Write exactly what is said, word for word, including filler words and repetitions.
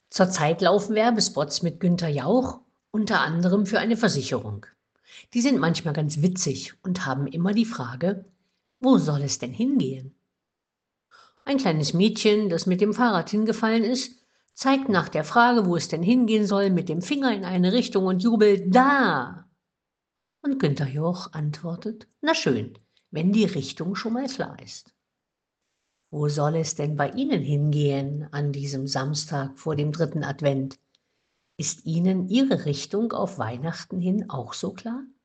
Zurzeit laufen Werbespots mit Günther Jauch, unter anderem für eine Versicherung. Die sind manchmal ganz witzig und haben immer die Frage, wo soll es denn hingehen? Ein kleines Mädchen, das mit dem Fahrrad hingefallen ist, zeigt nach der Frage, wo es denn hingehen soll, mit dem Finger in eine Richtung und jubelt, da! Und Günther Jauch antwortet, na schön, wenn die Richtung schon mal klar ist. Wo soll es denn bei Ihnen hingehen an diesem Samstag vor dem dritten Advent? Ist Ihnen Ihre Richtung auf Weihnachten hin auch so klar?